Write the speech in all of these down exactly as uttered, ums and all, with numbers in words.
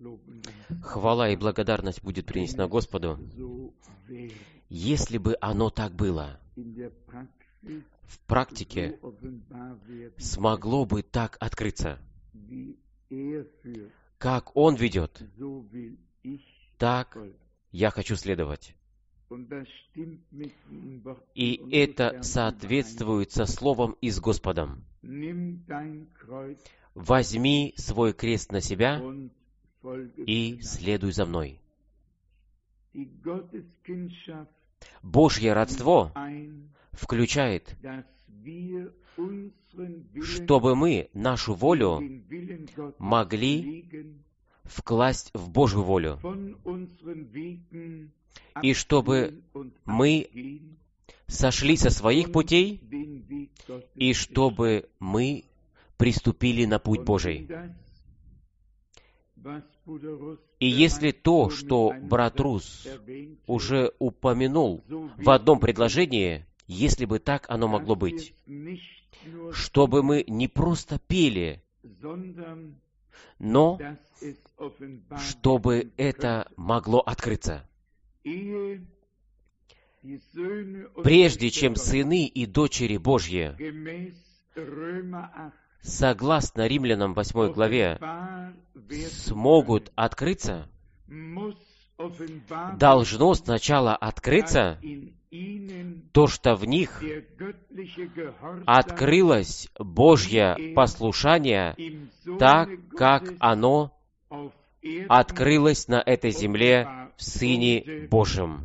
Хвала и благодарность будет принесена Господу, если бы оно так было. В практике смогло бы так открыться. Как Он ведет, так я хочу следовать. И это соответствует со словом и с Господом. Возьми свой крест на себя и следуй за мной. Божье родство включает, чтобы мы нашу волю могли вкласть в Божью волю, и чтобы мы сошли со своих путей, и чтобы мы приступили на путь Божий. И если то, что брат Рус уже упомянул в одном предложении, если бы так оно могло быть, чтобы мы не просто пели, но чтобы это могло открыться. Прежде чем сыны и дочери Божьи, согласно Римлянам восьмой главе, смогут открыться, должно сначала открыться то, что в них открылось Божье послушание, так, как оно открылось на этой земле в Сыне Божьем.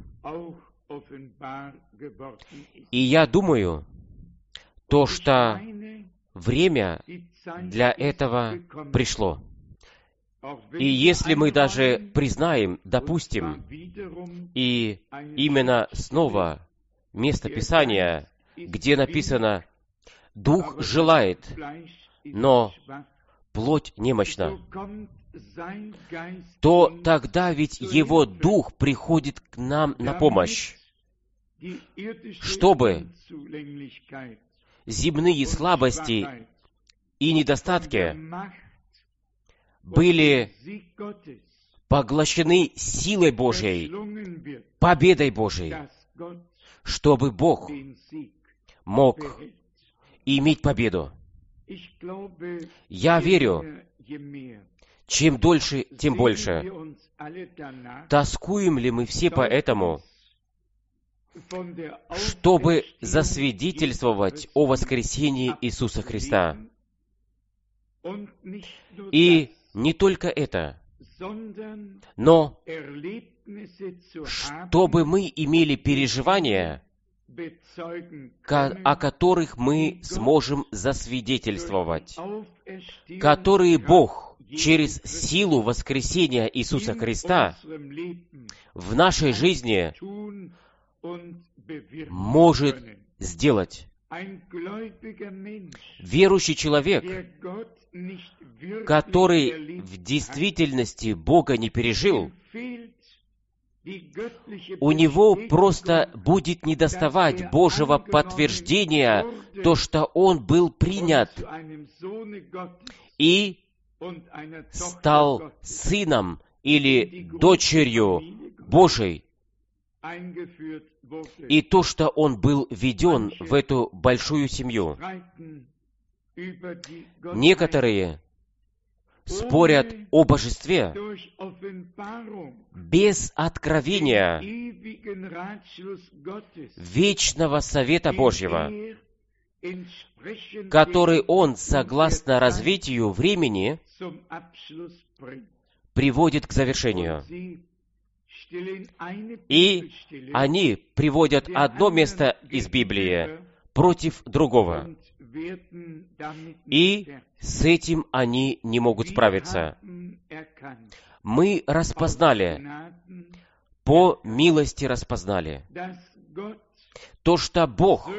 И я думаю, то, что время для этого пришло. И если мы даже признаем, допустим, и именно снова место Писания, где написано «Дух желает, но плоть немощна», то тогда ведь Его Дух приходит к нам на помощь, чтобы земные слабости и недостатки были поглощены силой Божьей, победой Божьей, чтобы Бог мог иметь победу. Я верю, чем дольше, тем больше. Тоскуем ли мы все по этому, чтобы засвидетельствовать о воскресении Иисуса Христа? И не только это, но чтобы мы имели переживания, о которых мы сможем засвидетельствовать, которые Бог через силу воскресения Иисуса Христа в нашей жизни может сделать. Верующий человек, который в действительности Бога не пережил, у него просто будет недоставать Божьего подтверждения, то, что он был принят и стал сыном или дочерью Божией, и то, что он был введен в эту большую семью. Некоторые спорят о божестве без откровения вечного совета Божьего, который Он, согласно развитию времени, приводит к завершению. И они приводят одно место из Библии против другого. И с этим они не могут справиться. Мы распознали, по милости распознали, то, что Бог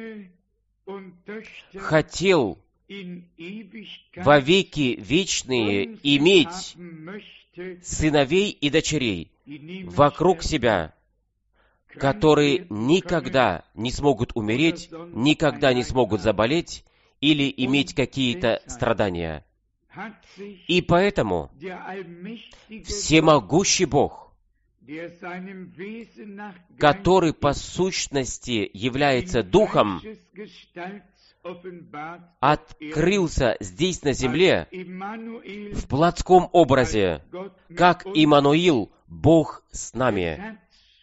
хотел во веки вечные иметь сыновей и дочерей вокруг себя, которые никогда не смогут умереть, никогда не смогут заболеть или иметь какие-то страдания. И поэтому всемогущий Бог, который по сущности является Духом, открылся здесь на земле в плотском образе, как Иммануил, Бог с нами.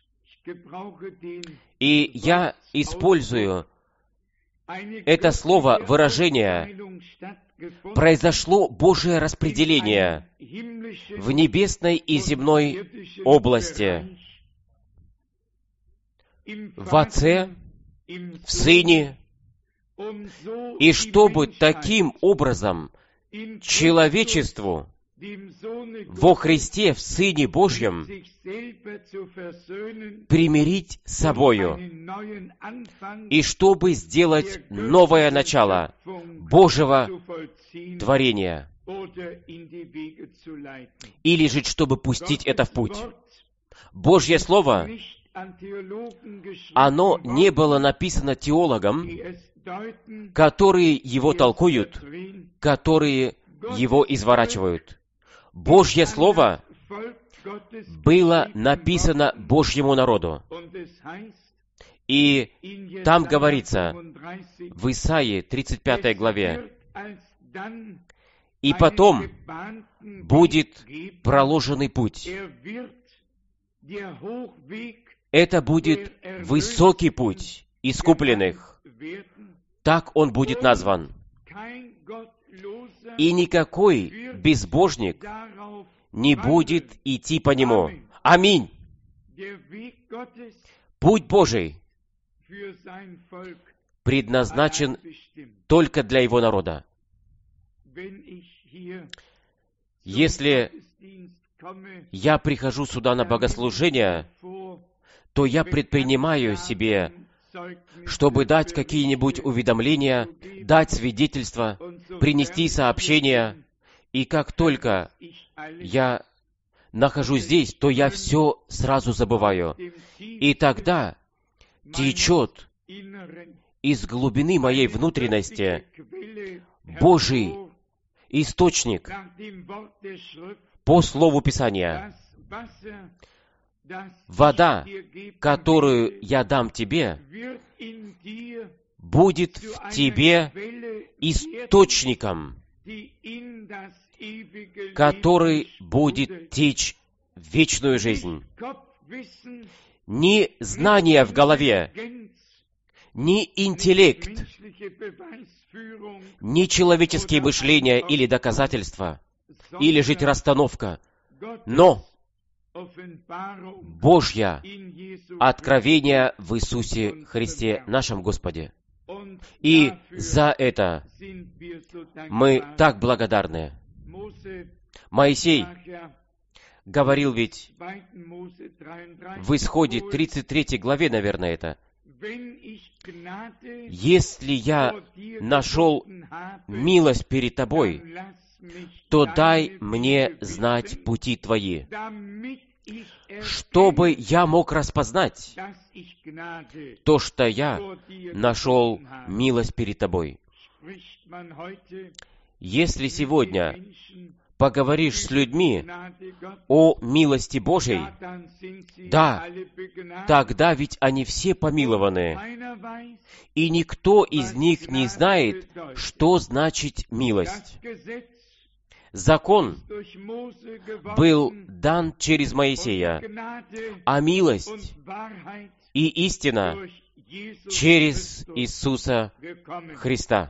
И я использую это слово, выражение, произошло Божие распределение в небесной и земной области, в Отце, в Сыне, и чтобы таким образом человечеству во Христе, в Сыне Божьем, примирить с собою, и чтобы сделать новое начало Божьего творения, или же чтобы пустить это в путь. Божье Слово, оно не было написано теологом, которые его толкуют, которые его изворачивают. Божье Слово было написано Божьему народу. И там говорится в Исаии тридцать пятой главе, «И потом будет проложенный путь». Это будет высокий путь искупленных. Так он будет назван. И никакой безбожник не будет идти по нему. Аминь. Путь Божий предназначен только для его народа. Если я прихожу сюда на богослужение, то я предпринимаю себе, чтобы дать какие-нибудь уведомления, дать свидетельства, принести сообщения, и как только я нахожусь здесь, то я все сразу забываю. И тогда течет из глубины моей внутренности Божий источник по Слову Писания. Вода, которую я дам тебе, будет в тебе источником, который будет течь в вечную жизнь. Ни знания в голове, ни интеллект, ни человеческие мышления или доказательства, или же расстановка, но Божье откровение в Иисусе Христе, нашем Господе. И за это мы так благодарны. Моисей говорил ведь в Исходе тридцать третьей главе, наверное, это: «Если я нашел милость перед тобой, то дай мне знать пути твои, чтобы я мог распознать то, что я нашел милость перед тобой». Если сегодня поговоришь с людьми о милости Божьей, да, тогда ведь они все помилованы, и никто из них не знает, что значит милость. Закон был дан через Моисея, а милость и истина через Иисуса Христа.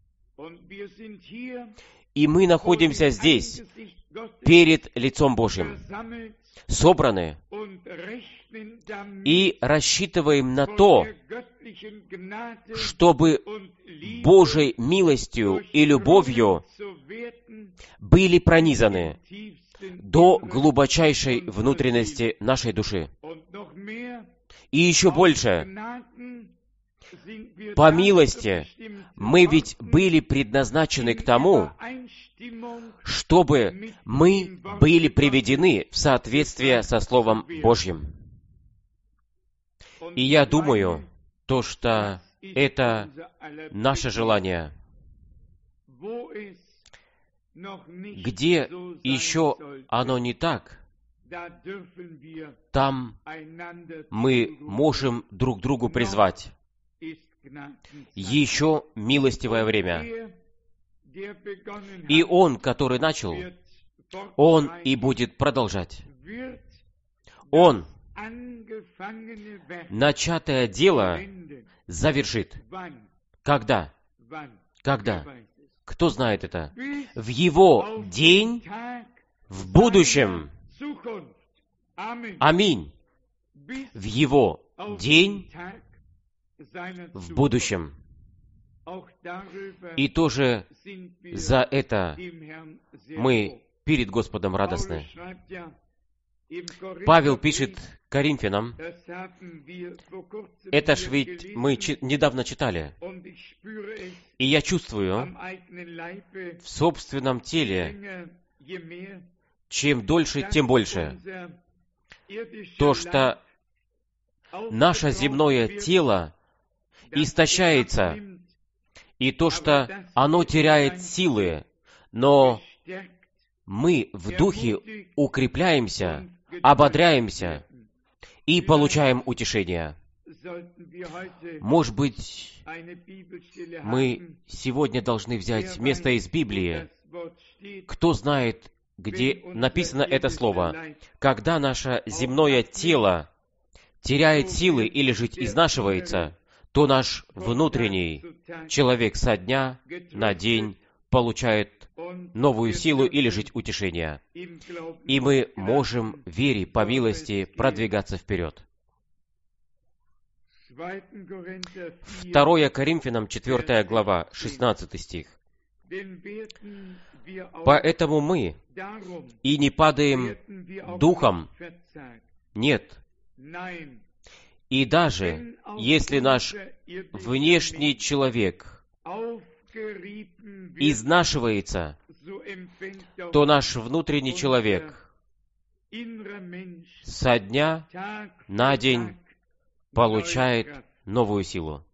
И мы находимся здесь, перед лицом Божьим, собраны и рассчитываем на то, чтобы Божьей милостью и любовью были пронизаны до глубочайшей внутренности нашей души. И еще больше, по милости, мы ведь были предназначены к тому, чтобы мы были приведены в соответствие со Словом Божьим. И я думаю, то, что это наше желание. где еще оно не так, там мы можем друг другу призвать. Еще милостивое время. И Он, который начал, Он и будет продолжать. Он начатое дело завершит. Когда? Когда? Кто знает это? В Его день в будущем. Аминь. В Его день в будущем. И тоже за это мы перед Господом радостны. Павел пишет Коринфянам, это ж ведь мы чи- недавно читали, и я чувствую в собственном теле, чем дольше, тем больше, то, что наше земное тело истощается, и то, что оно теряет силы, но мы в духе укрепляемся, ободряемся и получаем утешение. Может быть, мы сегодня должны взять место из Библии. Кто знает, где написано это слово? Когда наше земное тело теряет силы или же изнашивается, то наш внутренний человек со дня на день получает новую силу или жить утешение. И мы можем в вере, по милости, продвигаться вперед. Второе Коринфянам, четвёртая глава, шестнадцатый стих. «Поэтому мы и не падаем духом, нет, и даже если наш внешний человек изнашивается, то наш внутренний человек со дня на день получает новую силу».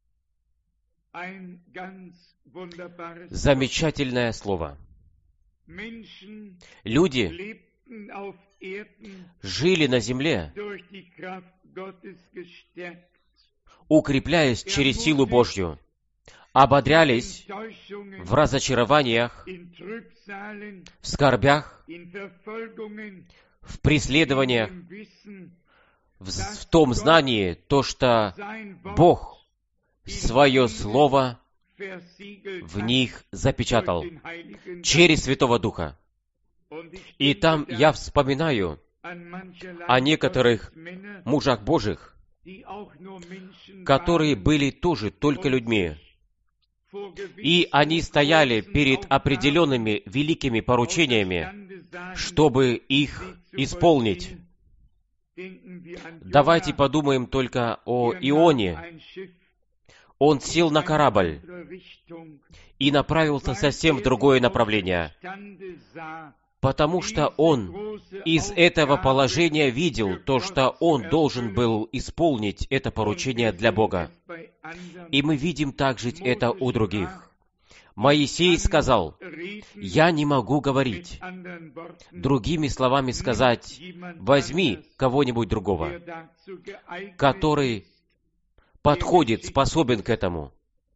Замечательное слово. Люди жили на земле, укрепляясь через силу Божью, ободрялись в разочарованиях, в скорбях, в преследованиях, в, в том знании, то, что Бог свое Слово в них запечатал через Святого Духа. И там я вспоминаю о некоторых мужах Божьих, которые были тоже только людьми. И они стояли перед определенными великими поручениями, чтобы их исполнить. Давайте подумаем только о Ионе. Он сел на корабль и направился совсем в другое направление, потому что он из этого положения видел то, что он должен был исполнить это поручение для Бога. И мы видим также это у других. Моисей сказал: «Я не могу говорить». Другими словами сказать: возьми кого-нибудь другого, который подходит, способен к этому.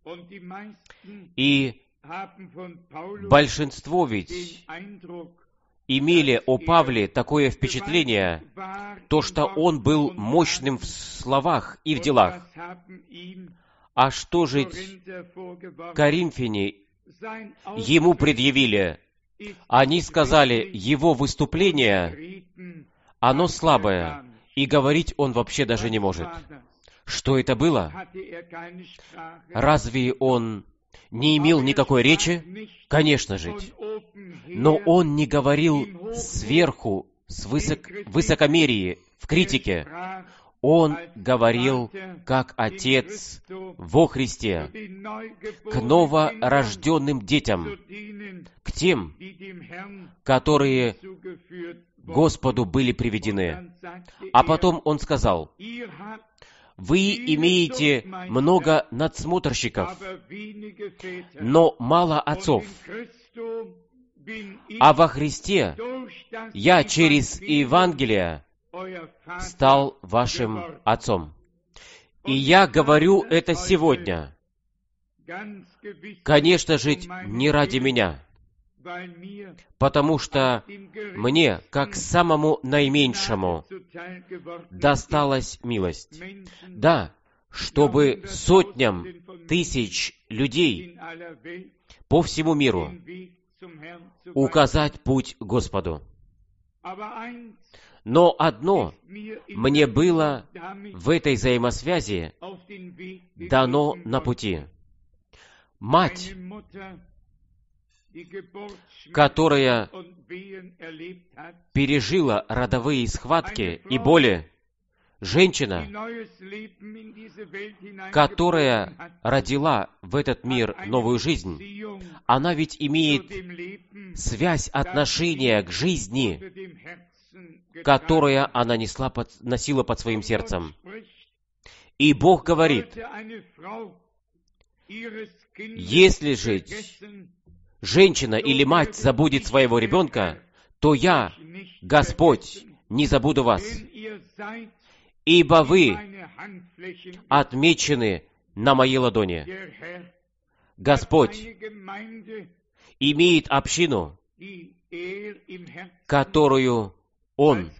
И большинство ведь имели о Павле такое впечатление, то, что он был мощным в словах и в делах. А что же коринфяне ему предъявили? Они сказали, его выступление, оно слабое, и говорить он вообще даже не может. Что это было? Разве он не имел никакой речи? Конечно же. Но он не говорил сверху, с высок... высокомерии, в критике. Он говорил, как Отец во Христе, к новорожденным детям, к тем, которые Господу были приведены. А потом он сказал: вы имеете много надсмотрщиков, но мало отцов. а во Христе я через Евангелие стал вашим отцом. И я говорю это сегодня, конечно же, не ради меня, потому что мне, как самому наименьшему, досталась милость. Да, чтобы сотням тысяч людей по всему миру указать путь Господу. Но одно мне было в этой взаимосвязи дано на пути. Мать, которая пережила родовые схватки и боли, женщина, которая родила в этот мир новую жизнь, она ведь имеет связь, отношения к жизни, которую она несла под, носила под своим сердцем. И Бог говорит, если же женщина или мать забудет своего ребенка, то я, Господь, не забуду вас, ибо вы отмечены на моей ладони. Господь имеет общину, которую Он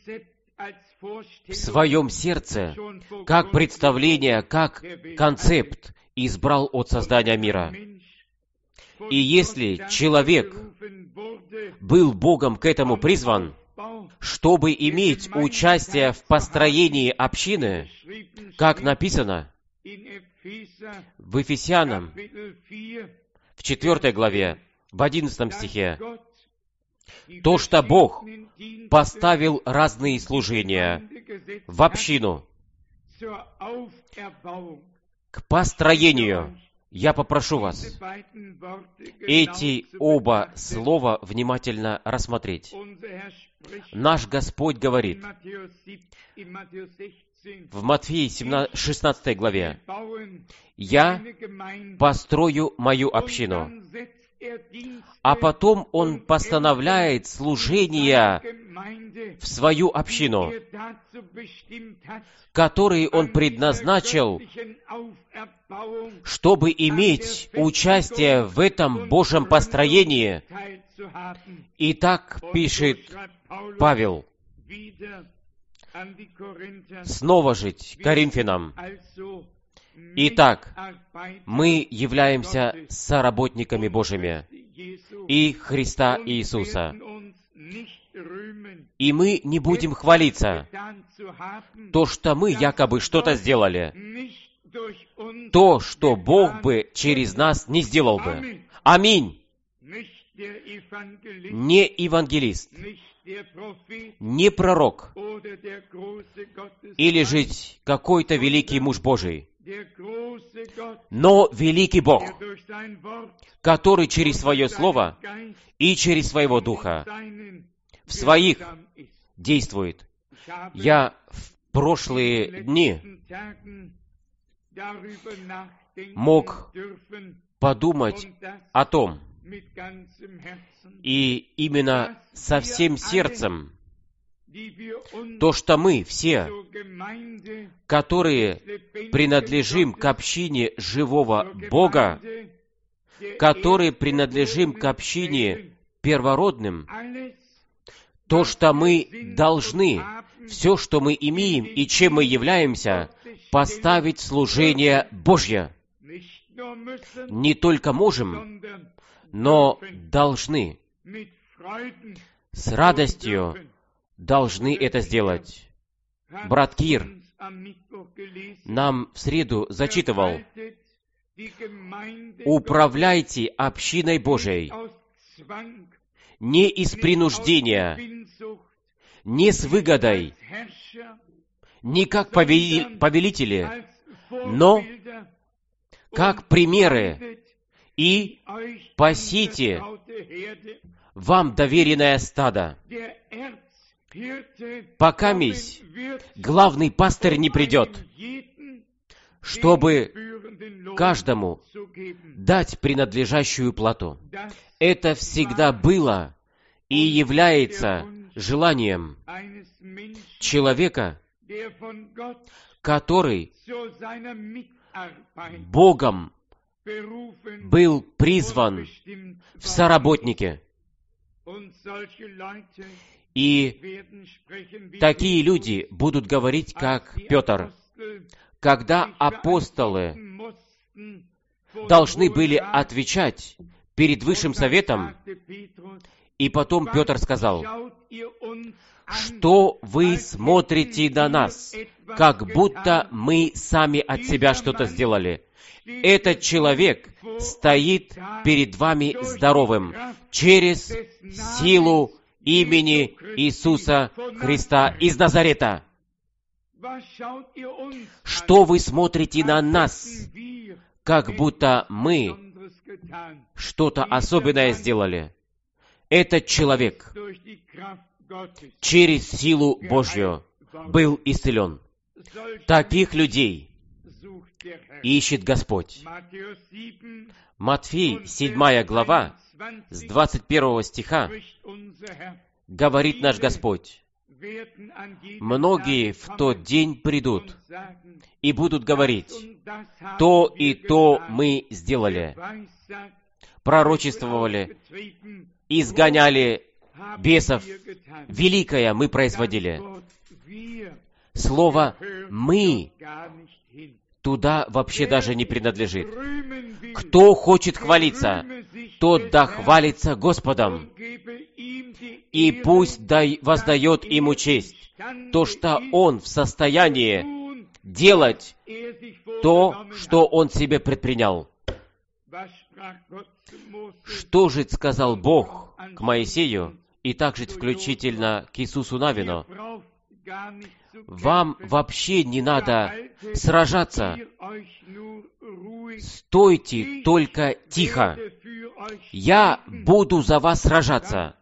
в своем сердце, как представление, как концепт избрал от создания мира. И если человек был Богом к этому призван, чтобы иметь участие в построении общины, как написано в Ефесянам, в четвёртой главе, в одиннадцатом стихе, то, что Бог поставил разные служения в общину к построению. Я попрошу вас эти оба слова внимательно рассмотреть. Наш Господь говорит в Матфея шестнадцатой главе, «Я построю мою общину». А потом Он постановляет служение в свою общину, которые Он предназначил, чтобы иметь участие в этом Божьем построении. И так пишет Павел, снова же Коринфянам. Итак, мы являемся соработниками Божьими и Христа Иисуса. И мы не будем хвалиться, то, что мы якобы что-то сделали, то, что Бог бы через нас не сделал бы. Аминь. Не евангелист, не пророк, или же какой-то великий муж Божий, но великий Бог, который через свое Слово и через своего Духа в своих действует. Я в прошлые дни мог подумать о том, и именно со всем сердцем, то, что мы все, которые принадлежим к общине живого Бога, которые принадлежим к общине первородным, то, что мы должны, все, что мы имеем и чем мы являемся, поставить в служение Божье. Не только можем, но должны, с радостью должны это сделать. Брат Кир нам в среду зачитывал: «Управляйте общиной Божией не из принуждения, не с выгодой, не как повелители, но как примеры, и пасите вам доверенное стадо, пока мись главный пастырь не придет, чтобы каждому дать принадлежащую плату. Это всегда было и является желанием человека, который Богом был призван в соработнике. И такие люди будут говорить, как Петр, когда апостолы должны были отвечать перед Высшим Советом, и потом Петр сказал: «Что вы смотрите на нас, как будто мы сами от себя что-то сделали? Этот человек стоит перед вами здоровым через силу имени Иисуса Христа из Назарета. Что вы смотрите на нас, как будто мы что-то особенное сделали? Этот человек через силу Божью был исцелен». Таких людей ищет Господь. Матфей, седьмая глава, с двадцать первого стиха, говорит наш Господь: «Многие в тот день придут и будут говорить: то и то мы сделали, пророчествовали, изгоняли бесов, великое мы производили». Слово «мы» туда вообще даже не принадлежит. Кто хочет хвалиться, тот да хвалится Господом, и пусть дай, воздает ему честь, то, что он в состоянии делать то, что он себе предпринял. Что же сказал Бог к Моисею, и также включительно к Иисусу Навину? Вам вообще не надо сражаться. Стойте только тихо. Я буду за вас сражаться.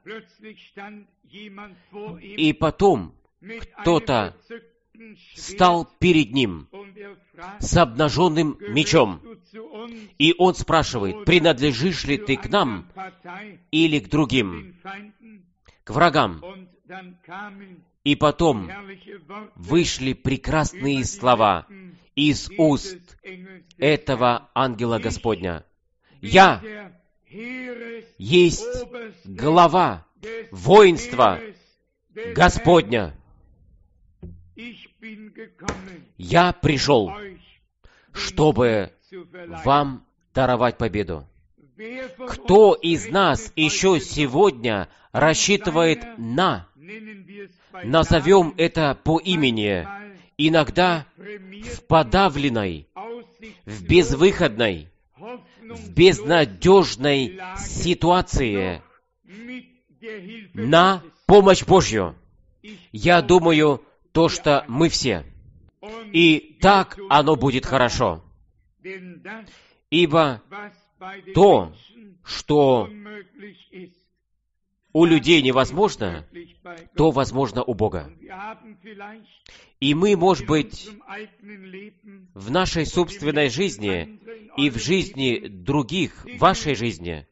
И потом кто-то стал перед ним с обнаженным мечом. И он спрашивает: принадлежишь ли ты к нам или к другим, к врагам? И потом вышли прекрасные слова из уст этого ангела Господня: «Я есть глава воинства Господня. Я пришел, чтобы вам даровать победу». Кто из нас еще сегодня рассчитывает на, назовем это по имени, иногда в подавленной, в безвыходной, в безнадежной ситуации на помощь Божью? Я думаю, то, что мы все. И так оно будет хорошо. Ибо то, что у людей невозможно, то возможно у Бога. И мы, может быть, в нашей собственной жизни и в жизни других, в вашей жизни,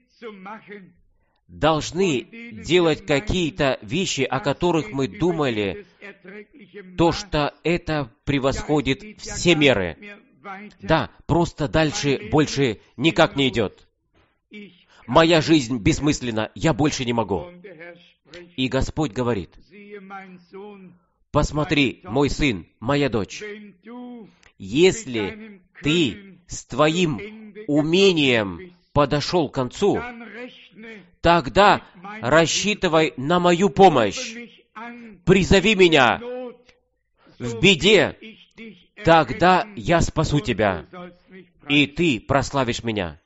должны делать какие-то вещи, о которых мы думали, то, что это превосходит все меры. Да, просто дальше больше никак не идет. Моя жизнь бессмысленна, я больше не могу. И Господь говорит: посмотри, мой сын, моя дочь, если ты с твоим умением подошел к концу, тогда рассчитывай на мою помощь. Призови меня в беде, тогда я спасу тебя, и ты прославишь меня.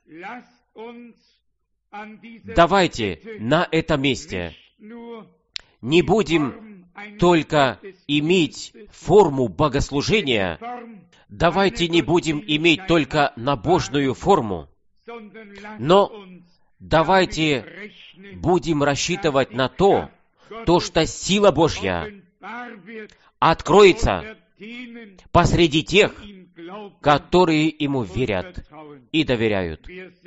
Давайте на этом месте не будем только иметь форму богослужения, давайте не будем иметь только набожную форму, но давайте будем рассчитывать на то, то, что сила Божья откроется посреди тех, которые Ему верят и доверяют.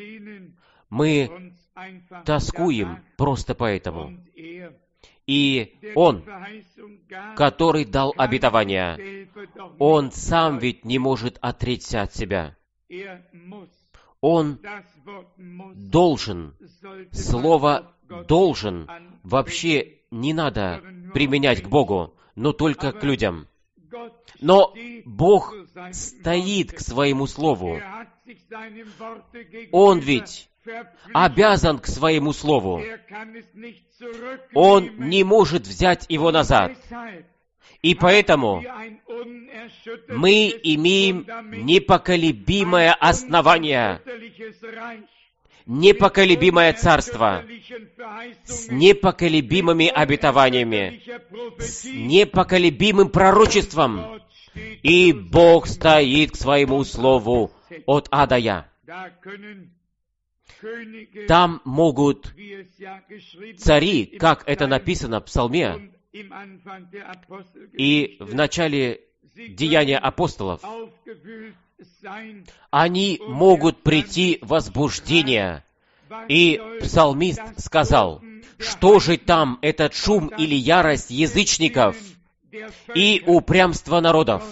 Мы тоскуем просто поэтому. И Он, который дал обетование, Он сам ведь не может отречься от себя. Он должен, слово «должен» вообще не надо применять к Богу, но только к людям. Но Бог стоит к своему слову. Он ведь обязан к своему слову. Он не может взять его назад. И поэтому мы имеем непоколебимое основание, непоколебимое царство с непоколебимыми обетованиями, с непоколебимым пророчеством. И Бог стоит к своему слову от А до Я. Там могут цари, как это написано в Псалме, и в начале Деяния апостолов, они могут прийти в возбуждение. И псалмист сказал, что же там этот шум или ярость язычников и упрямство народов?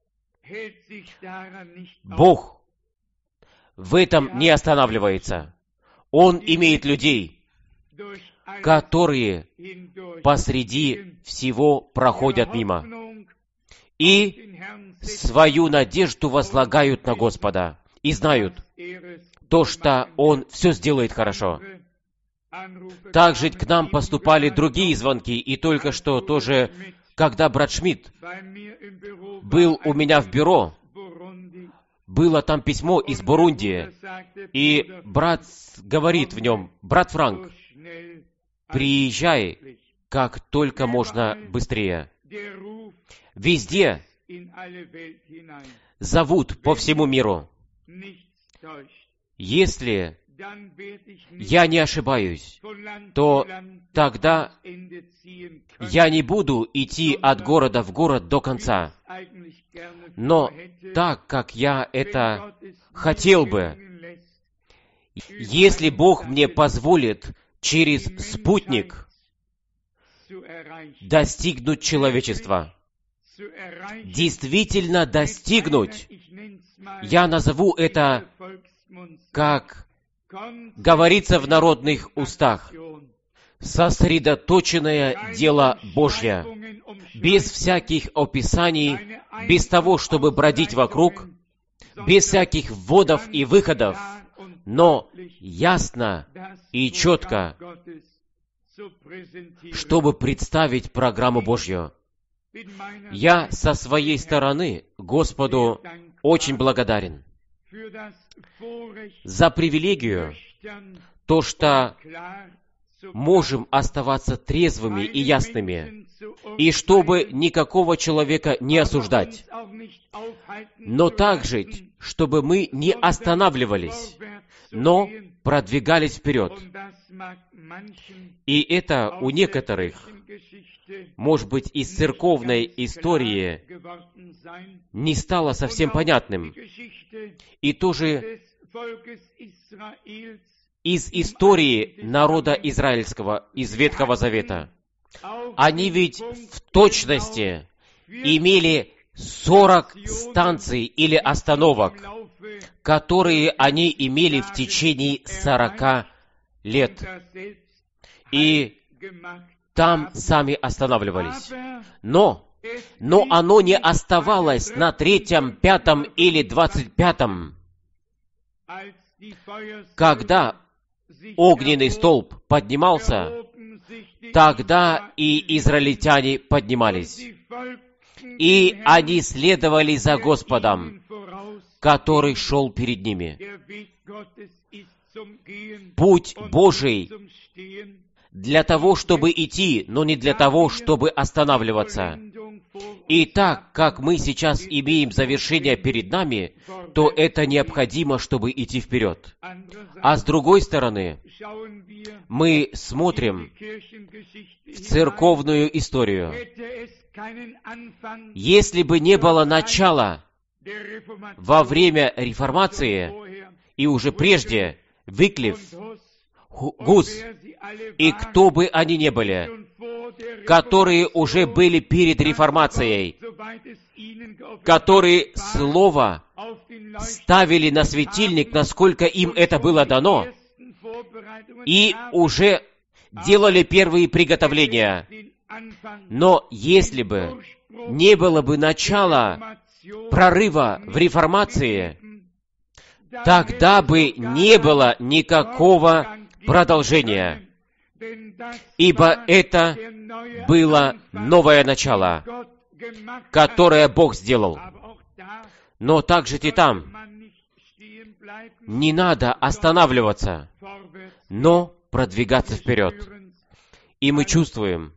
Бог в этом не останавливается. Он имеет людей, которые посреди всего проходят мимо и свою надежду возлагают на Господа и знают то, что Он все сделает хорошо. Также к нам поступали другие звонки, и только что тоже, когда брат Шмидт был у меня в бюро, было там письмо из Бурунди, и брат говорит в нем: «Брат Франк, приезжай как только можно быстрее». Везде зовут по всему миру. Если я не ошибаюсь, то тогда я не буду идти от города в город до конца. Но так, как я это хотел бы, если Бог мне позволит через спутник достигнуть человечества, действительно достигнуть, я назову это, как говорится в народных устах, сосредоточенное дело Божье, без всяких описаний, без того, чтобы бродить вокруг, без всяких вводов и выходов, но ясно и четко, чтобы представить программу Божью. Я со своей стороны Господу очень благодарен за привилегию, то, что можем оставаться трезвыми и ясными, и чтобы никакого человека не осуждать, но также, чтобы мы не останавливались, но продвигались вперед. И это у некоторых, может быть, из церковной истории не стало совсем понятным. И тоже из истории народа израильского, из Ветхого Завета. Они ведь в точности имели сорок станций или остановок, которые они имели в течение сорока лет. И там сами останавливались. Но, но оно не оставалось на третьем, пятом или двадцать пятом. Когда огненный столб поднимался, тогда и израильтяне поднимались. И они следовали за Господом, который шел перед ними. Путь Божий для того, чтобы идти, но не для того, чтобы останавливаться. И так, как мы сейчас имеем завершение перед нами, то это необходимо, чтобы идти вперед. А с другой стороны, мы смотрим в церковную историю. Если бы не было начала, во время реформации и уже прежде Выклиф, Гус и кто бы они ни были, которые уже были перед реформацией, которые Слово ставили на светильник, насколько им это было дано, и уже делали первые приготовления. Но если бы не было бы начала прорыва в реформации, тогда бы не было никакого продолжения, ибо это было новое начало, которое Бог сделал. Но также и там не надо останавливаться, но продвигаться вперед. И мы чувствуем,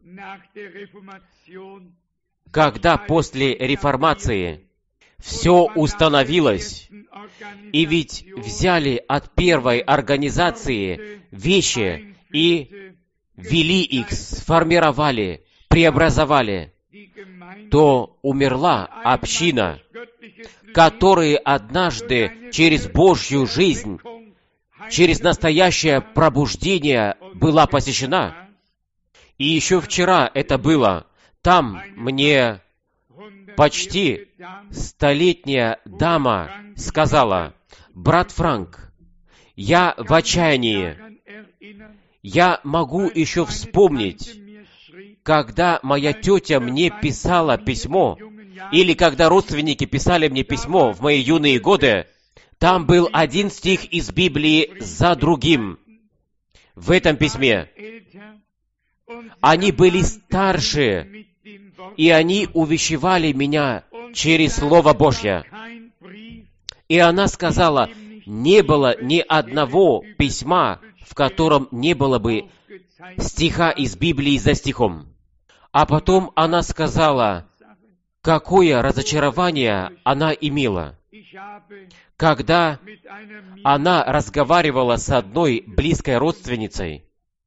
когда после реформации все установилось, и ведь взяли от первой организации вещи и ввели их, сформировали, преобразовали, то умерла община, которая однажды через Божью жизнь, через настоящее пробуждение была посещена. И еще вчера это было. Там мне почти столетняя дама сказала: «Брат Франк, я в отчаянии. Я могу еще вспомнить, когда моя тетя мне писала письмо, или когда родственники писали мне письмо в мои юные годы, там был один стих из Библии за другим. В этом письме они были старше, и они увещевали меня через Слово Божье». И она сказала, не было ни одного письма, в котором не было бы стиха из Библии за стихом. А потом она сказала, какое разочарование она имела, когда она разговаривала с одной близкой родственницей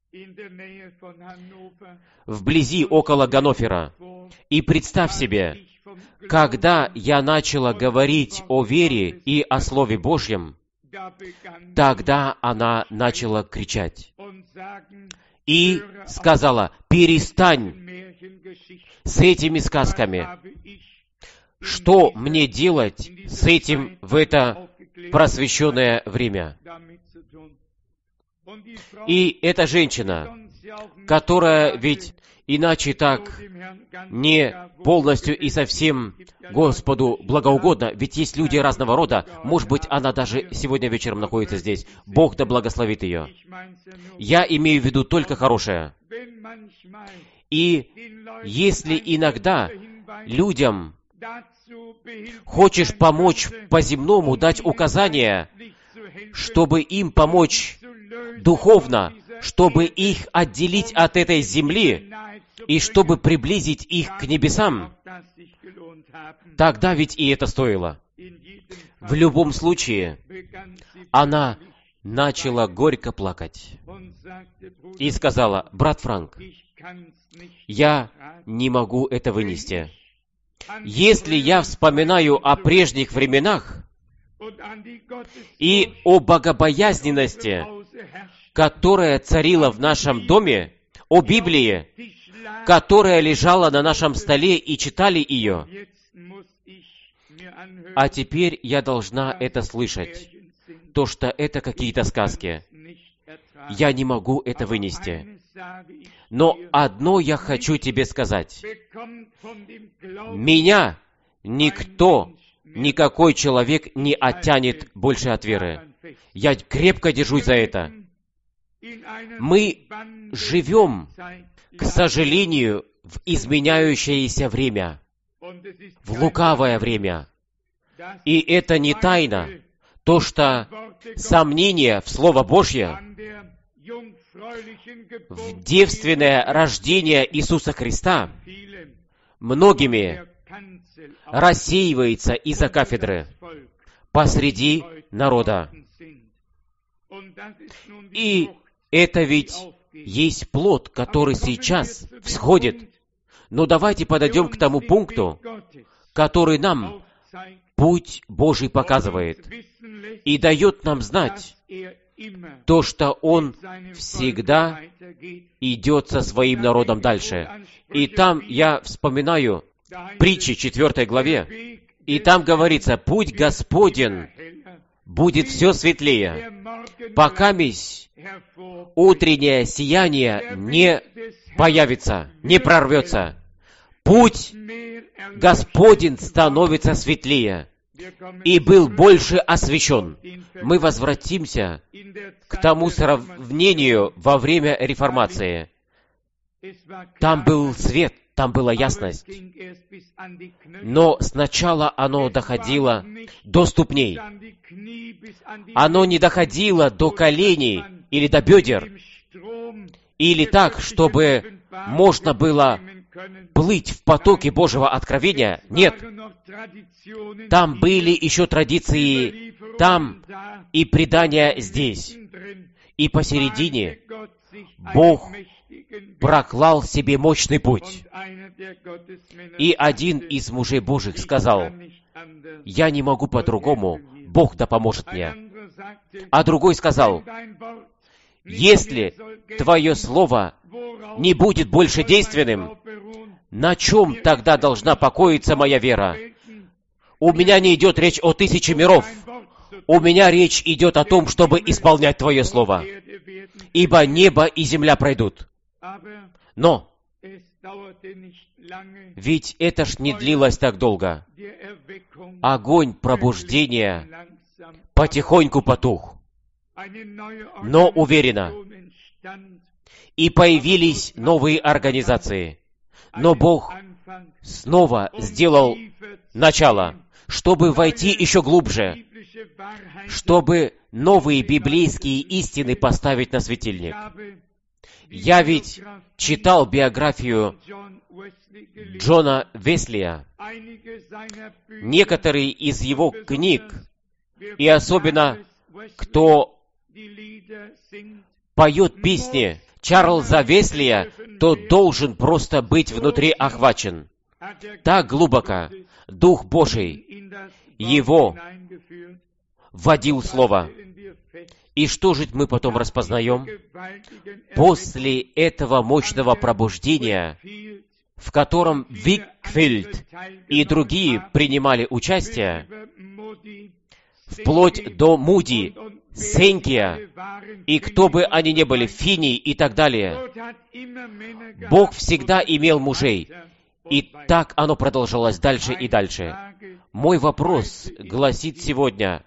вблизи, около Ганновера. И представь себе, когда я начала говорить о вере и о Слове Божьем, тогда она начала кричать и сказала, перестань с этими сказками. Что мне делать с этим в это просвещенное время? И эта женщина, которая ведь иначе так не полностью и совсем Господу благоугодна, ведь есть люди разного рода, может быть, она даже сегодня вечером находится здесь. Бог да благословит ее. Я имею в виду только хорошее. И если иногда людям хочешь помочь по-земному, дать указания, чтобы им помочь духовно, чтобы их отделить от этой земли и чтобы приблизить их к небесам, тогда ведь и это стоило. В любом случае, она начала горько плакать и сказала, брат Франк, я не могу это вынести. Если я вспоминаю о прежних временах и о богобоязненности, которая царила в нашем доме, о Библии, которая лежала на нашем столе и читали ее, а теперь я должна это слышать, то, что это какие-то сказки. Я не могу это вынести. Но одно я хочу тебе сказать. Меня никто, никакой человек не оттянет больше от веры. Я крепко держусь за это. Мы живем, к сожалению, в изменяющееся время, в лукавое время. И это не тайна, то, что сомнение в Слово Божье, в девственное рождение Иисуса Христа многими рассеивается из-за кафедры посреди народа. И это ведь есть плод, который сейчас всходит. Но давайте подойдем к тому пункту, который нам путь Божий показывает и дает нам знать то, что Он всегда идет со своим народом дальше. И там я вспоминаю притчи четвертой главе, и там говорится: «Путь Господен будет все светлее, покамись утреннее сияние не появится, не прорвется. Путь Господень становится светлее и был больше освящен». Мы возвратимся к тому сравнению во время реформации. Там был свет, там была ясность, но сначала оно доходило до ступней. Оно не доходило до коленей или до бедер, или так, чтобы можно было плыть в потоке Божьего откровения. Нет. Там были еще традиции там и предания здесь. И посередине Бог проклал себе мощный путь. И один из мужей Божьих сказал: «Я не могу по-другому, Бог да поможет мне». А другой сказал: «Если Твое Слово не будет больше действенным, на чем тогда должна покоиться моя вера? У меня не идет речь о тысяче миров. У меня речь идет о том, чтобы исполнять Твое Слово. Ибо небо и земля пройдут». Но ведь это ж не длилось так долго. Огонь пробуждения потихоньку потух, но уверенно. И появились новые организации. Но Бог снова сделал начало, чтобы войти еще глубже, чтобы новые библейские истины поставить на светильник. Я ведь читал биографию Джона Уэслия, некоторые из его книг, и особенно, кто поет песни Чарльза Уэслия, то должен просто быть внутри охвачен. Так глубоко Дух Божий его вводил Слово. И что же мы потом распознаем? После этого мощного пробуждения, в котором Викфилд и другие принимали участие, вплоть до Муди, Сенкия, и кто бы они ни были, Фини и так далее, Бог всегда имел мужей. И так оно продолжалось дальше и дальше. Мой вопрос гласит сегодня: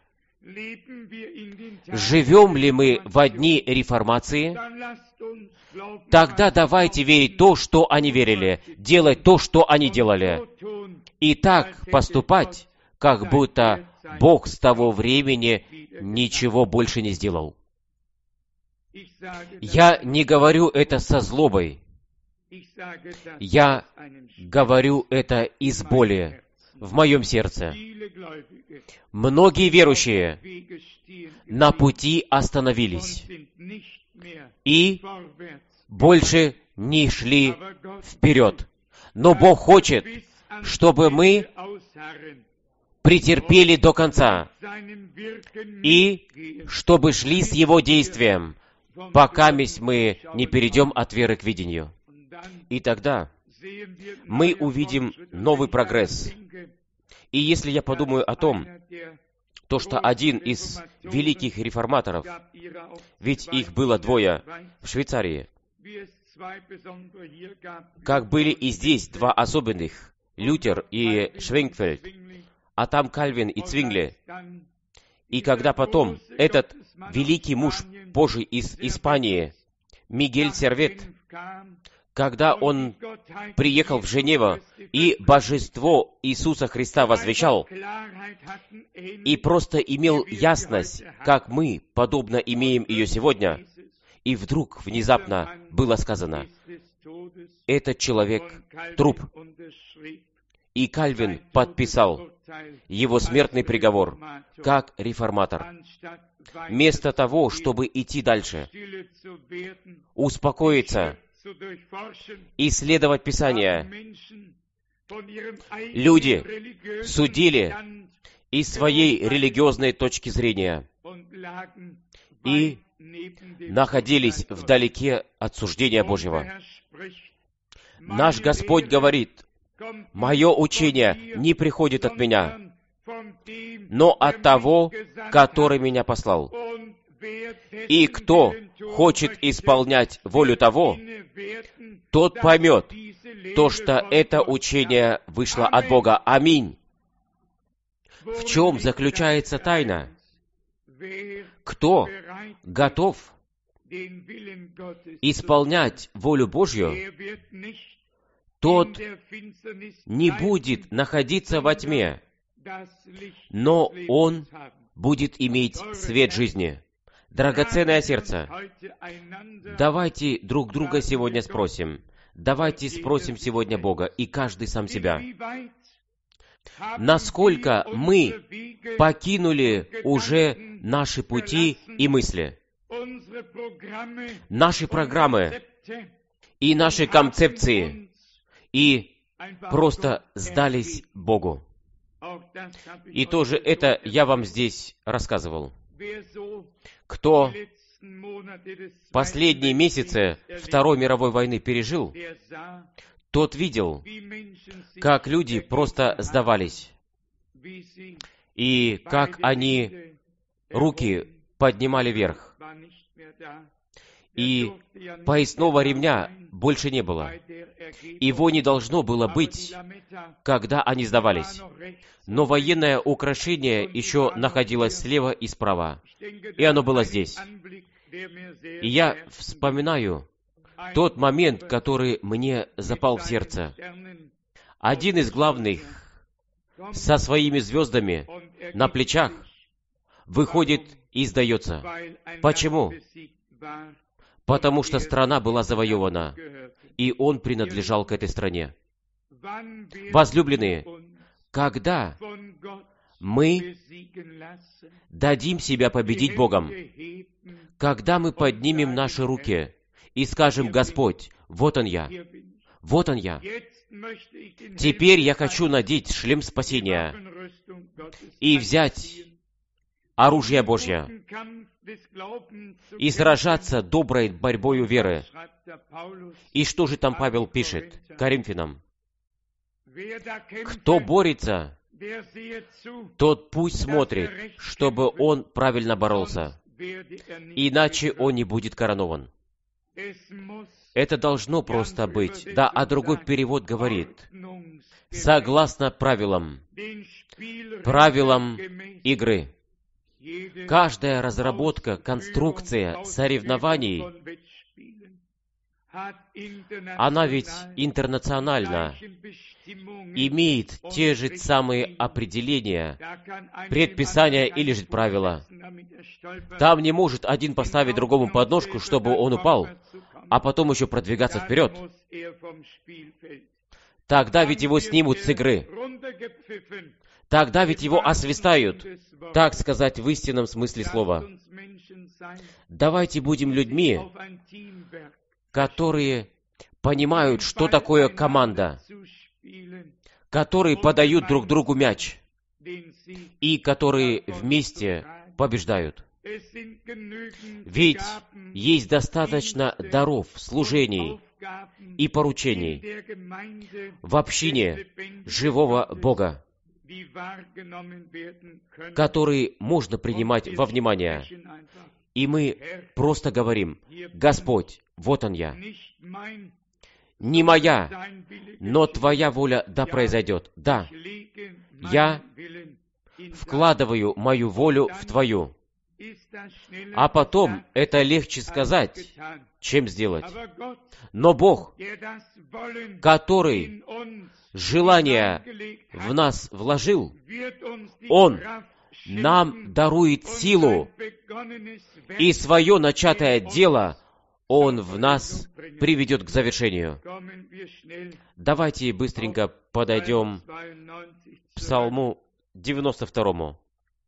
живем ли мы в дни реформации? Тогда давайте верить то, что они верили, делать то, что они делали. И так поступать, как будто Бог с того времени ничего больше не сделал. Я не говорю это со злобой. Я говорю это из боли в моем сердце. Многие верующие на пути остановились и больше не шли вперед. Но Бог хочет, чтобы мы претерпели до конца и чтобы шли с Его действием, пока мы не перейдем от веры к видению. И тогда мы увидим новый прогресс. И если я подумаю о том, то, что один из великих реформаторов, ведь их было двое в Швейцарии, как были и здесь два особенных, Лютер и Швейнфельд, а там Кальвин и Цвингли. И когда потом этот великий муж Божий из Испании, Мигель Сервет, когда он приехал в Женеву и божество Иисуса Христа возвещал, и просто имел ясность, как мы, подобно имеем ее сегодня, и вдруг внезапно было сказано: этот человек — труп. И Кальвин подписал его смертный приговор, как реформатор. Вместо того, чтобы идти дальше, успокоиться, исследовать Писание, Люди судили из своей религиозной точки зрения и находились вдалеке от суждения Божьего. Наш Господь говорит: «Мое учение не приходит от Меня, но от того, который Меня послал. И кто хочет исполнять волю того, тот поймет то, что это учение вышло от Бога». Аминь. В чем заключается тайна? Кто готов исполнять волю Божью, тот не будет находиться во тьме, но он будет иметь свет жизни. Драгоценное сердце, давайте друг друга сегодня спросим. Давайте спросим сегодня Бога, и каждый сам себя. Насколько мы покинули уже наши пути и мысли, наши программы и наши концепции, и просто сдались Богу. И тоже это я вам здесь рассказывал. Кто последние месяцы Второй мировой войны пережил, тот видел, как люди просто сдавались, и как они руки поднимали вверх, и поясного ремня больше не было. Его не должно было быть, когда они сдавались. Но военное украшение еще находилось слева и справа, и оно было здесь. И я вспоминаю тот момент, который мне запал в сердце. Один из главных со своими звездами на плечах выходит и сдается. Почему? Потому что страна была завоевана, и он принадлежал к этой стране. Возлюбленные, когда мы дадим себя победить Богом, когда мы поднимем наши руки и скажем: «Господь, вот Он я, вот Он я. Теперь я хочу надеть шлем спасения и взять оружие Божье и сражаться доброй борьбою веры». И что же там Павел пишет Коринфянам? Кто борется, тот пусть смотрит, чтобы он правильно боролся, иначе он не будет коронован. Это должно просто быть. Да, а другой перевод говорит: согласно правилам, правилам игры. Каждая разработка, конструкция соревнований, она ведь интернациональна, имеет те же самые определения, предписания или же правила. Там не может один поставить другому подножку, чтобы он упал, а потом еще продвигаться вперед. Тогда ведь его снимут с игры. Тогда ведь его освистают, так сказать, в истинном смысле слова. Давайте будем людьми, которые понимают, что такое команда, которые подают друг другу мяч и которые вместе побеждают. Ведь есть достаточно даров, служений и поручений в общине живого Бога, которые можно принимать во внимание. И мы просто говорим: «Господь, вот Он я. Не моя, но Твоя воля да произойдет. Да, я вкладываю мою волю в Твою». А потом это легче сказать, чем сделать. Но Бог, который желание в нас вложил, Он нам дарует силу, и свое начатое дело Он в нас приведет к завершению. Давайте быстренько подойдем к Псалму девяносто второму.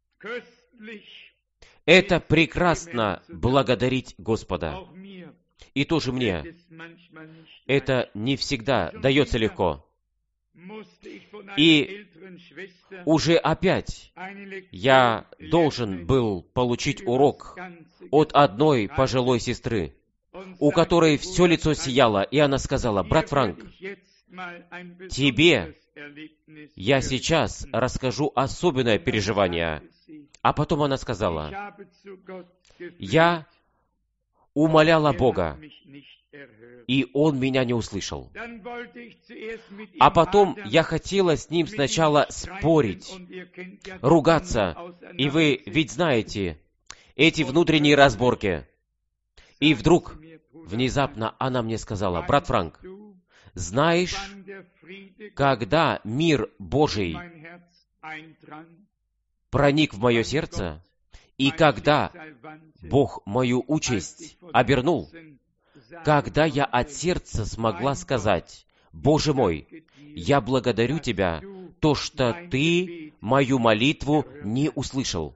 Это прекрасно благодарить Господа. И тоже мне. Это не всегда дается легко. И уже опять я должен был получить урок от одной пожилой сестры, у которой все лицо сияло, и она сказала: «Брат Франк, тебе я сейчас расскажу особенное переживание». А потом она сказала: «Я умоляла Бога, и Он меня не услышал». А потом я хотела с Ним сначала спорить, ругаться, и вы ведь знаете эти внутренние разборки. И вдруг, внезапно, она мне сказала: «Брат Франк, знаешь, когда мир Божий проник в мое сердце, и когда Бог мою участь обернул, когда я от сердца смогла сказать: Боже мой, я благодарю Тебя, то, что Ты мою молитву не услышал».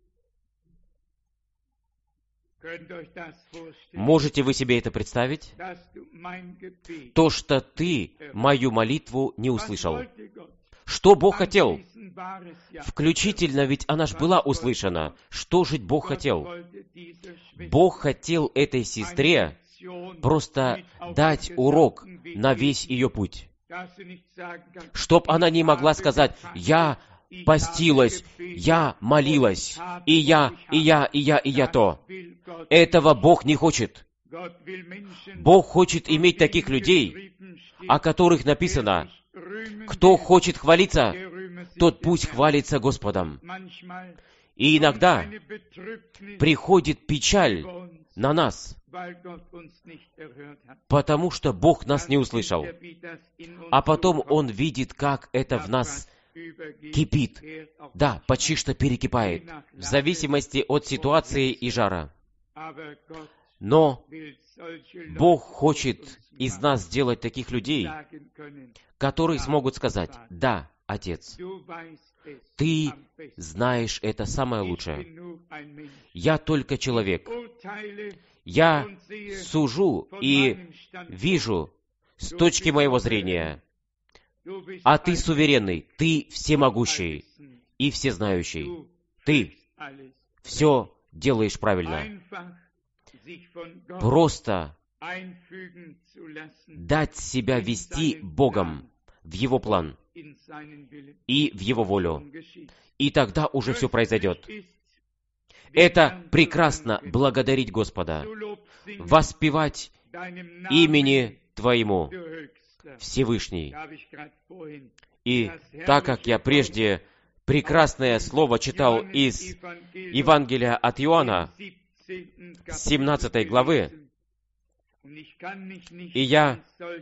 Можете вы себе это представить? То, что Ты мою молитву не услышал. Что Бог хотел? Включительно, ведь она ж была услышана. Что же Бог хотел? Бог хотел этой сестре просто дать урок на весь ее путь. Чтоб она не могла сказать: «Я постилась, я молилась, и я, и я, и я, и я то». Этого Бог не хочет. Бог хочет иметь таких людей, о которых написано: «Кто хочет хвалиться, тот пусть хвалится Господом». И иногда приходит печаль на нас, потому что Бог нас не услышал. А потом Он видит, как это в нас кипит. Да, почти что перекипает, в зависимости от ситуации и жара. Но Бог хочет из нас сделать таких людей, которые смогут сказать: «Да, Отец, Ты знаешь это самое лучшее. Я только человек. Я сужу и вижу с точки моего зрения, а Ты суверенный, Ты всемогущий и всезнающий. Ты все делаешь правильно». Просто дать себя вести Богом в Его план и в Его волю. И тогда уже все произойдет. Это прекрасно благодарить Господа, воспевать имени Твоему, Всевышний. И так как я прежде прекрасное слово читал из Евангелия от Иоанна, семнадцатой главы, и я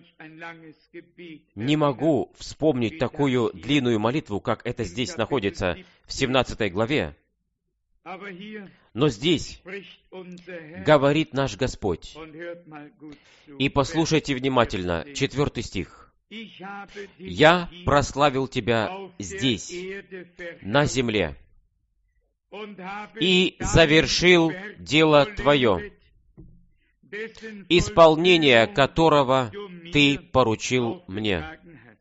не могу вспомнить такую длинную молитву, как это здесь находится в семнадцатой главе. Но здесь говорит наш Господь. И послушайте внимательно, четвертый стих. «Я прославил Тебя здесь, на земле, и завершил дело Твое, исполнение которого Ты поручил мне».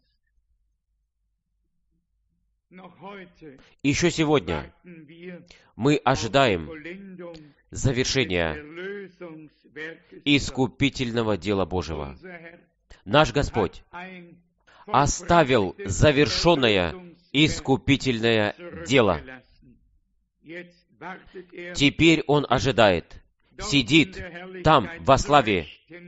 Еще сегодня мы ожидаем завершения искупительного дела Божьего. Наш Господь оставил завершенное искупительное дело. Теперь Он ожидает, сидит там во славе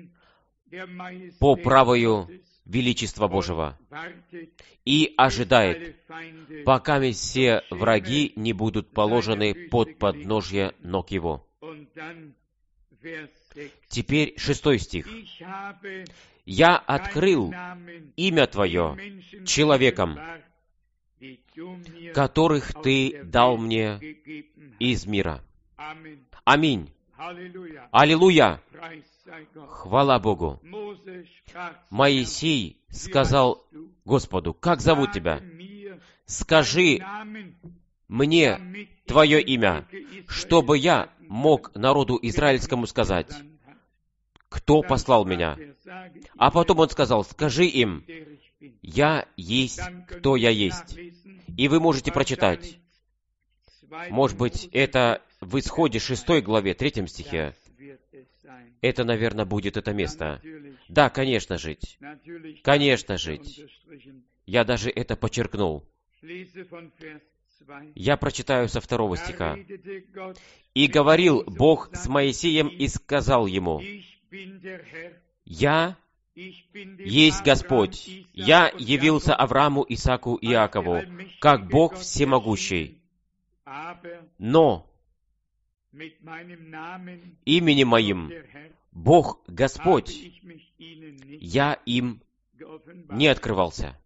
по правую величества Божьего и ожидает, пока все враги не будут положены под подножье ног Его. Теперь шестой стих. «Я открыл имя Твое человекам, которых Ты дал мне из мира». Аминь. Аллилуйя. Хвала Богу. Моисей сказал Господу: «Как зовут Тебя? Скажи мне Твое имя, чтобы я мог народу израильскому сказать, кто послал меня». А потом он сказал: «Скажи им, «Я есть, кто я есть». И вы можете прочитать, может быть, это в Исходе шестой главе, третьем стихе. Это, наверное, будет это место. Да, конечно, жить. Конечно, жить. Я даже это подчеркнул. Я прочитаю со второго стиха. «И говорил Бог с Моисеем и сказал ему: Я есть Господь, я явился Аврааму, Исааку и Иакову, как Бог всемогущий. Но именем моим, Бог Господь, я им не открывался».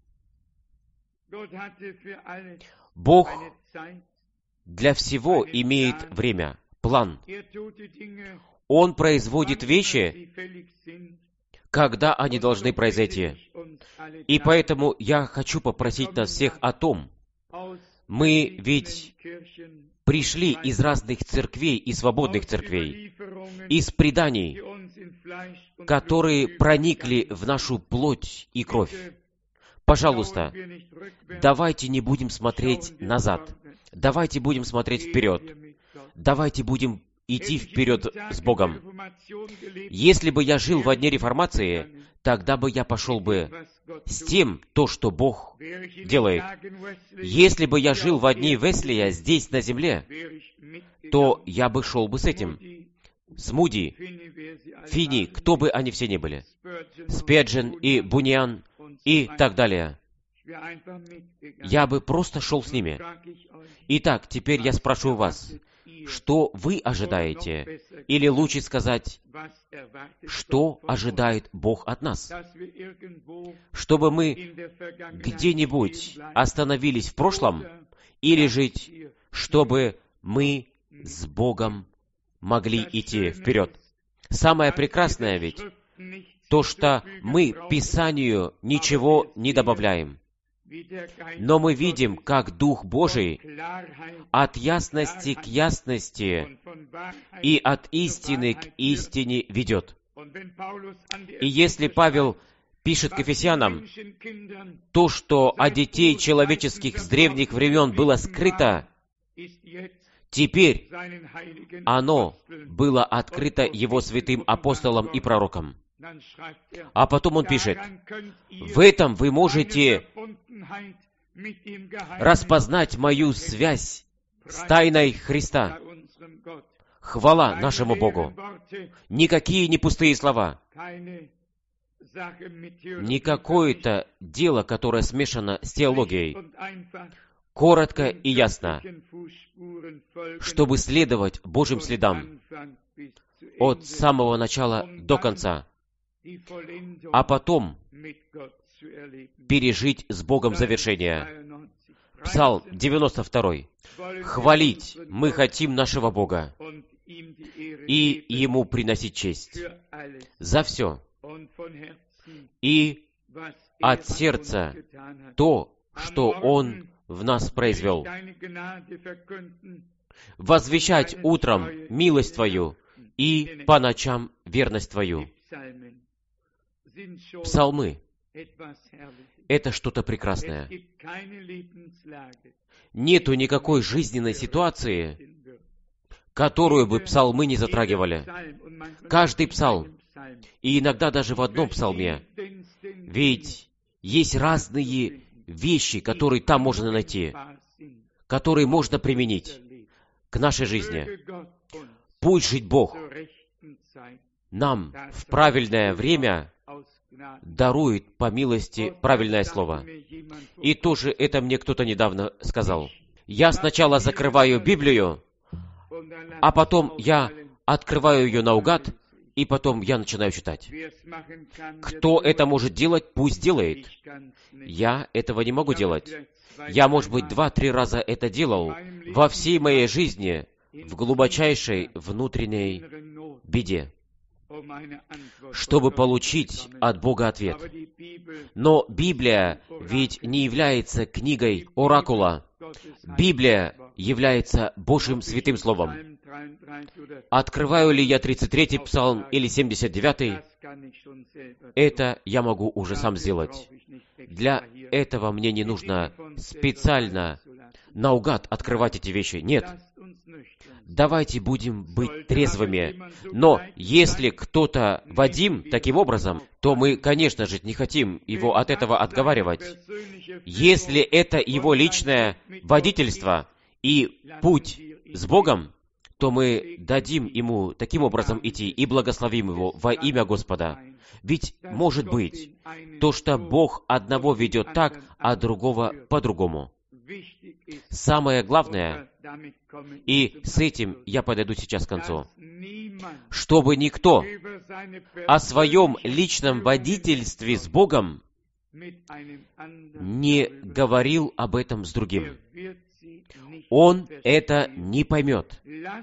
Бог для всего имеет время, план. Он производит вещи, когда они должны произойти. И поэтому я хочу попросить нас всех о том, мы ведь пришли из разных церквей и свободных церквей, из преданий, которые проникли в нашу плоть и кровь. Пожалуйста, давайте не будем смотреть назад. Давайте будем смотреть вперед. Давайте будем идти вперед с Богом. Если бы я жил во дне реформации, тогда бы я пошел бы с тем, то, что Бог делает. Если бы я жил во дни Веслия здесь, на земле, то я бы шел бы с этим. С Муди, Фини, кто бы они все ни были. Спеджен и Буниан и так далее. Я бы просто шел с ними. Итак, теперь я спрашиваю вас, что вы ожидаете? Или лучше сказать, что ожидает Бог от нас? Чтобы мы где-нибудь остановились в прошлом, или жить, чтобы мы с Богом могли идти вперед. Самое прекрасное ведь то, что мы Писанию ничего не добавляем. Но мы видим, как Дух Божий от ясности к ясности и от истины к истине ведет. И если Павел пишет к Ефесянам, то, что от детей человеческих с древних времен было скрыто, теперь оно было открыто его святым апостолам и пророкам. А потом он пишет, в этом вы можете распознать мою связь с тайной Христа. Хвала нашему Богу. Никакие не пустые слова. Не какое-то дело, которое смешано с теологией. Коротко и ясно, чтобы следовать Божьим следам от самого начала до конца, а потом пережить с Богом завершение. Псалм девяносто второй. «Хвалить мы хотим нашего Бога и Ему приносить честь за все и от сердца то, что Он в нас произвел. Возвещать утром милость Твою и по ночам верность Твою». Псалмы — это что-то прекрасное. Нету никакой жизненной ситуации, которую бы псалмы не затрагивали. Каждый псалм, и иногда даже в одном псалме, ведь есть разные вещи, которые там можно найти, которые можно применить к нашей жизни. Пусть жить Бог нам в правильное время дарует по милости правильное слово. И тоже это мне кто-то недавно сказал. Я сначала закрываю Библию, а потом я открываю ее наугад, и потом я начинаю читать. Кто это может делать, пусть делает. Я этого не могу делать. Я, может быть, два-три раза это делал во всей моей жизни в глубочайшей внутренней беде, чтобы получить от Бога ответ. Но Библия ведь не является книгой оракула. Библия является Божьим святым словом. Открываю ли я тридцать третий псалм или семьдесят девятый, это я могу уже сам сделать. Для этого мне не нужно специально наугад открывать эти вещи. Нет. Давайте будем быть трезвыми. Но если кто-то водим таким образом, то мы, конечно же, не хотим его от этого отговаривать. Если это его личное водительство и путь с Богом, то мы дадим ему таким образом идти и благословим его во имя Господа. Ведь может быть то, что Бог одного ведет так, а другого по-другому. Самое главное, и с этим я подойду сейчас к концу, чтобы никто о своем личном водительстве с Богом не говорил об этом с другим. Он это не поймет.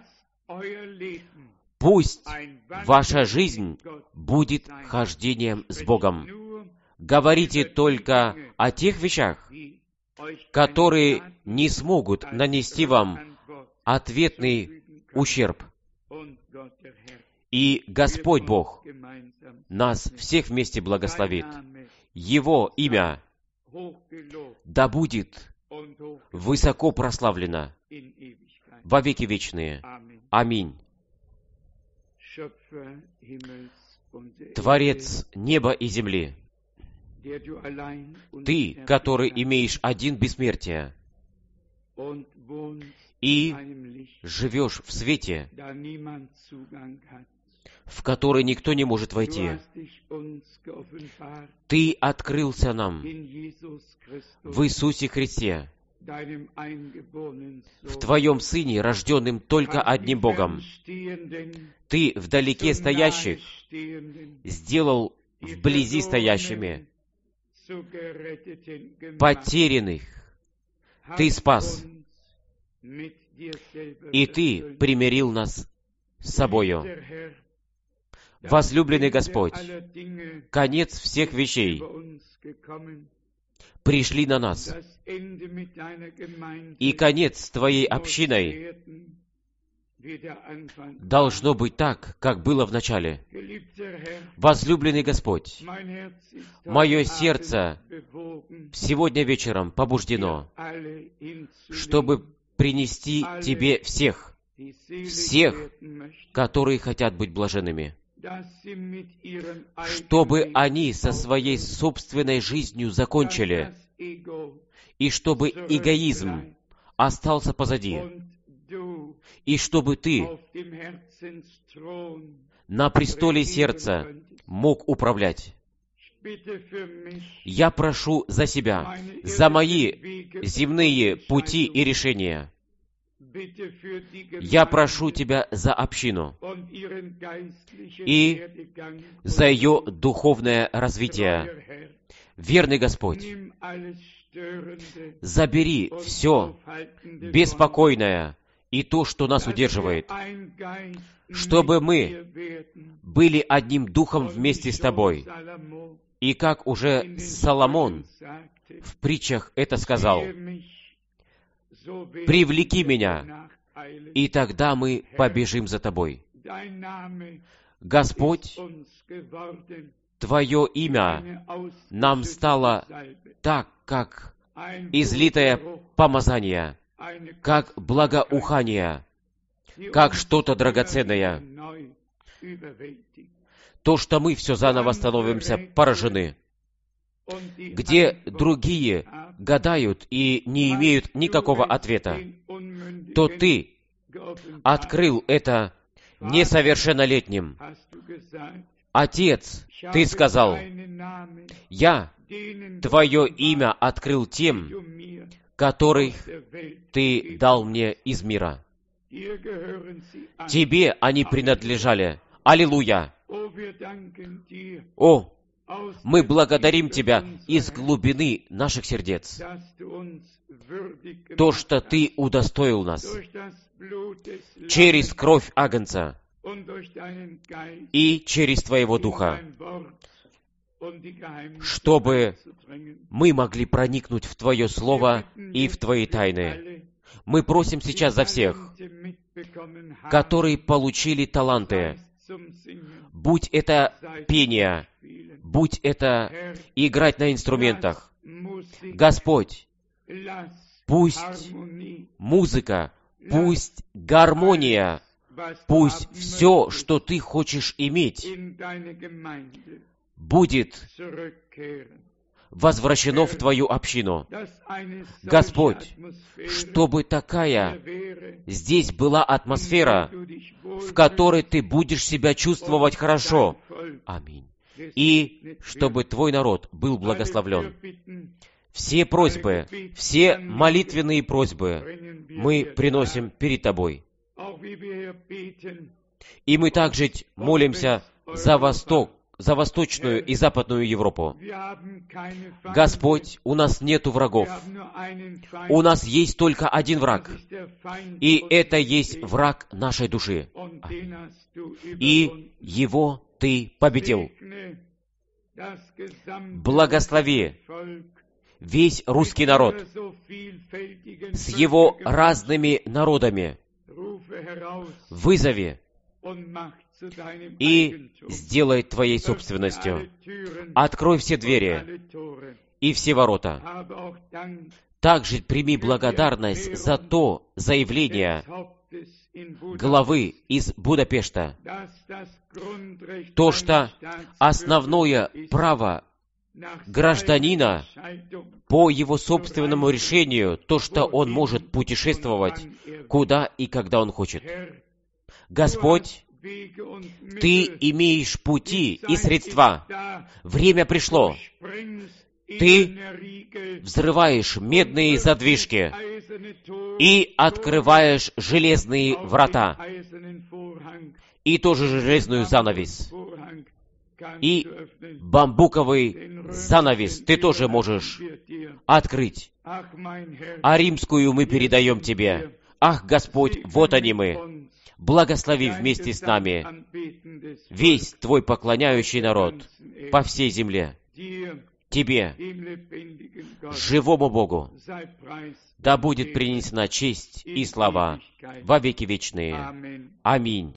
Пусть ваша жизнь будет хождением с Богом. Говорите только о тех вещах, которые не смогут нанести вам ответный ущерб. И Господь Бог нас всех вместе благословит. Его имя да будет высоко прославлено во веки вечные. Аминь. Творец неба и земли, Ты, который имеешь один бессмертие и живешь в свете, в который никто не может войти. Ты открылся нам в Иисусе Христе, в Твоем Сыне, рожденным только одним Богом. Ты вдалеке стоящих сделал вблизи стоящими, потерянных Ты спас, и Ты примирил нас с собою. Возлюбленный Господь, конец всех вещей пришли на нас, и конец Твоей общиной должно быть так, как было в начале. Возлюбленный Господь, мое сердце сегодня вечером побуждено, чтобы принести Тебе всех, всех, которые хотят быть блаженными, чтобы они со своей собственной жизнью закончили, и чтобы эгоизм остался позади, и чтобы Ты на престоле сердца мог управлять. Я прошу за себя, за мои земные пути и решения. Я прошу Тебя за общину и за ее духовное развитие. Верный Господь, забери все беспокойное и то, что нас удерживает, чтобы мы были одним духом вместе с Тобой. И как уже Соломон в притчах это сказал, «Привлеки меня, и тогда мы побежим за Тобой». Господь, Твое имя нам стало так, как излитое помазание, как благоухание, как что-то драгоценное. То, что мы все заново становимся поражены. Где другие гадают и не имеют никакого ответа, то Ты открыл это несовершеннолетним. Отец, Ты сказал, «Я Твое имя открыл тем, которых Ты дал мне из мира. Тебе они принадлежали». Аллилуйя! О, мы благодарим Тебя из глубины наших сердец. То, что Ты удостоил нас через кровь Агнца и через Твоего Духа, чтобы мы могли проникнуть в Твое Слово и в Твои тайны. Мы просим сейчас за всех, которые получили таланты, будь это пение, будь это играть на инструментах. Господь, пусть музыка, пусть гармония, пусть все, что Ты хочешь иметь, будет возвращено в Твою общину. Господь, чтобы такая здесь была атмосфера, в которой Ты будешь себя чувствовать хорошо. Аминь. И чтобы Твой народ был благословлен. Все просьбы, все молитвенные просьбы мы приносим перед Тобой. И мы также молимся за Восток, за Восточную и Западную Европу. Господь, у нас нету врагов. У нас есть только один враг. И это есть враг нашей души. И его Ты победил. Благослови весь русский народ с его разными народами. Вызови и сделай Твоей собственностью. Открой все двери и все ворота. Также прими благодарность за то заявление главы из Будапешта, то, что основное право гражданина по его собственному решению, то, что он может путешествовать куда и когда он хочет. Господь, Ты имеешь пути и средства. Время пришло. Ты взрываешь медные задвижки и открываешь железные врата, и тоже железную занавес. И бамбуковый занавес ты тоже можешь открыть. А римскую мы передаем Тебе. Ах, Господь, вот они мы. Благослови вместе с нами весь Твой поклоняющий народ по всей земле. Тебе, живому Богу, да будет принесена честь и слава во веки вечные. Аминь.